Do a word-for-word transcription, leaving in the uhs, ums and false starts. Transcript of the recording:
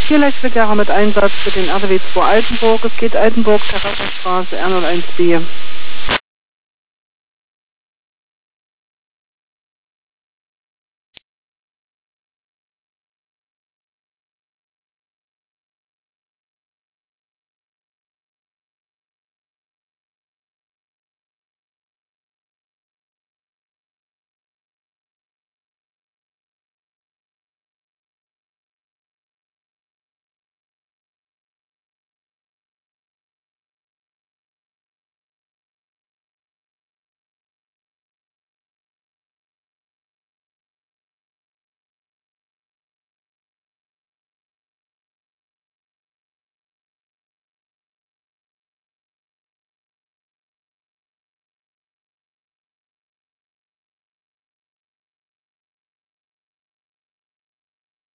Vier Lechwegare mit Einsatz für den R D W zwei Altenburg. Es geht Altenburg, Terrassenstraße, R null eins B.